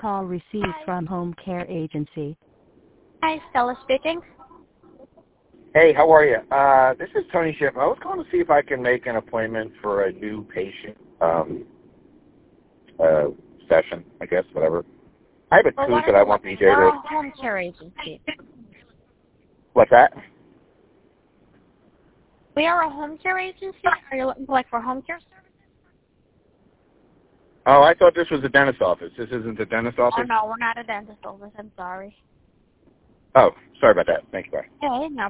call received from Home Care Agency. Hi, Stella speaking. Hey, how are you? This is Tony Schiff. I was calling to see if I can make an appointment for a new patient session, I guess, whatever. I have a tooth that I want BJ to... We're a home care agency. What's that? We are a home care agency. Are you looking for home care services? Oh, I thought this was a dentist office. This isn't the dentist office? Oh, no, we're not a dentist office. I'm sorry. Oh, sorry about that. Thank you, bye. Hey, no